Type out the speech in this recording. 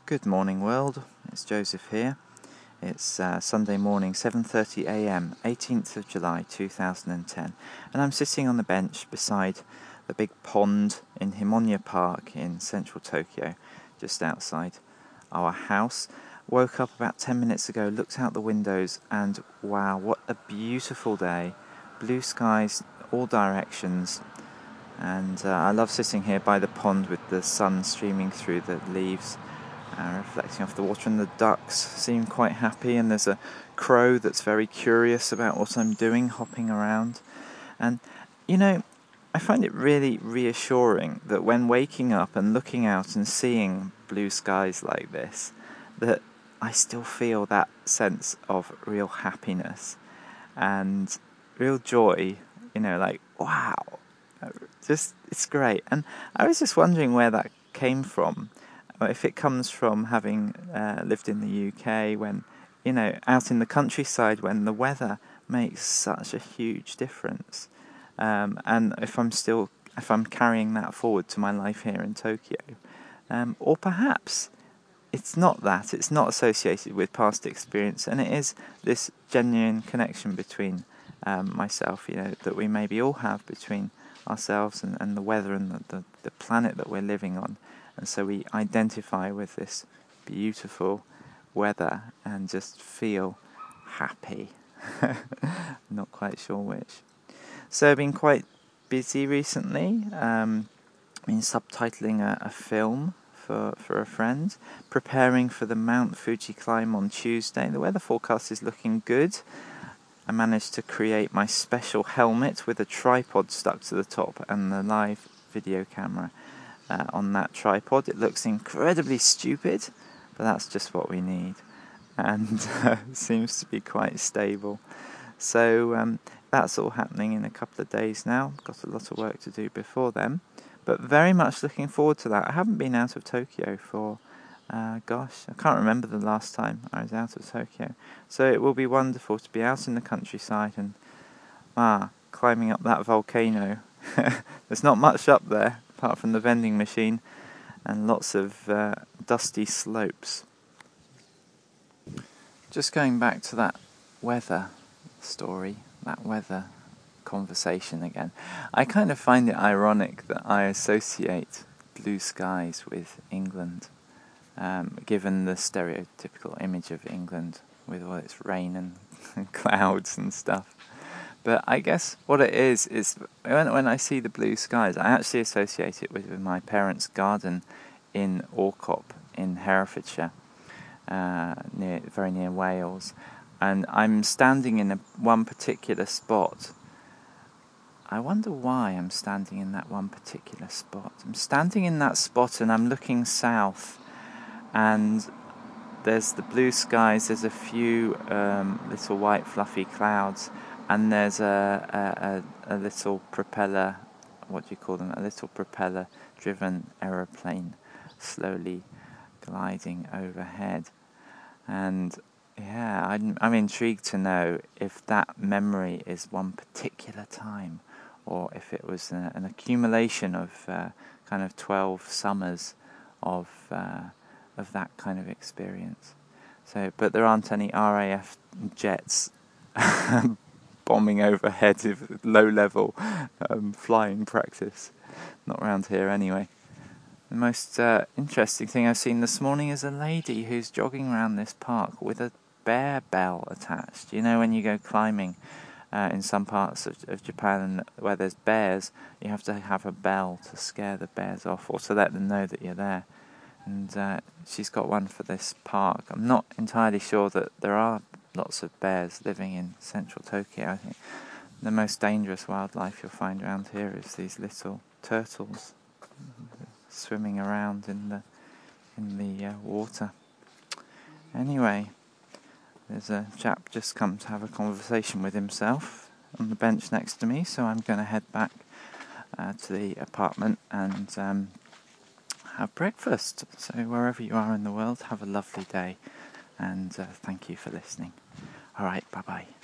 Good morning, world. It's Joseph here. It's Sunday morning, 7:30 a.m., 18th of July 2010, and I'm sitting on the bench beside the big pond in Himonya Park in central Tokyo, just outside our house. Woke up about 10 minutes ago, looked out the windows, and wow, what a beautiful day. Blue skies all directions, and I love sitting here by the pond with the sun streaming through the leaves, reflecting off the water, and the ducks seem quite happy, and there's a crow that's very curious about what I'm doing, hopping around. And I find it really reassuring that when waking up and looking out and seeing blue skies like this, that I still feel that sense of real happiness and real joy, like, wow, it's great. And I was just wondering where that came from. If it comes from having lived in the UK, when, out in the countryside, when the weather makes such a huge difference, and if I'm carrying that forward to my life here in Tokyo, or perhaps it's not that, it's not associated with past experience, and it is this genuine connection between myself, that we maybe all have between ourselves and the weather and the planet that we're living on. And so we identify with this beautiful weather and just feel happy. Not quite sure which. So I've been quite busy recently. Been subtitling a film for a friend, preparing for the Mount Fuji climb on Tuesday. The weather forecast is looking good. I managed to create my special helmet with a tripod stuck to the top and the live video camera on that tripod. It looks incredibly stupid, but that's just what we need, and seems to be quite stable. So that's all happening in a couple of days now. Got a lot of work to do before then, but very much looking forward to that. I haven't been out of Tokyo for I can't remember the last time I was out of Tokyo, so it will be wonderful to be out in the countryside and climbing up that volcano. There's not much up there apart from the vending machine and lots of dusty slopes. Just going back to that weather story, that weather conversation again, I kind of find it ironic that I associate blue skies with England, given the stereotypical image of England with all its rain and clouds and stuff. But I guess what it is when I see the blue skies, I actually associate it with my parents' garden in Orcop in Herefordshire, very near Wales. And I'm standing in one particular spot. I wonder why I'm standing in that one particular spot. I'm standing in that spot and I'm looking south, and there's the blue skies, there's a few little white fluffy clouds, and there's a little propeller, what do you call them, a little propeller-driven aeroplane slowly gliding overhead. And I'm intrigued to know if that memory is one particular time, or if it was an accumulation of kind of 12 summers of that kind of experience. So, but there aren't any RAF jets bombing overhead with low-level flying practice. Not around here anyway. The most interesting thing I've seen this morning is a lady who's jogging around this park with a bear bell attached. When you go climbing in some parts of Japan where there's bears, you have to have a bell to scare the bears off or to let them know that you're there. And she's got one for this park. I'm not entirely sure that there are lots of bears living in central Tokyo. I think the most dangerous wildlife you'll find around here is these little turtles swimming around in the water. Anyway, there's a chap just come to have a conversation with himself on the bench next to me, so I'm going to head back to the apartment and have breakfast. So wherever you are in the world, have a lovely day, and thank you for listening. All right, bye-bye.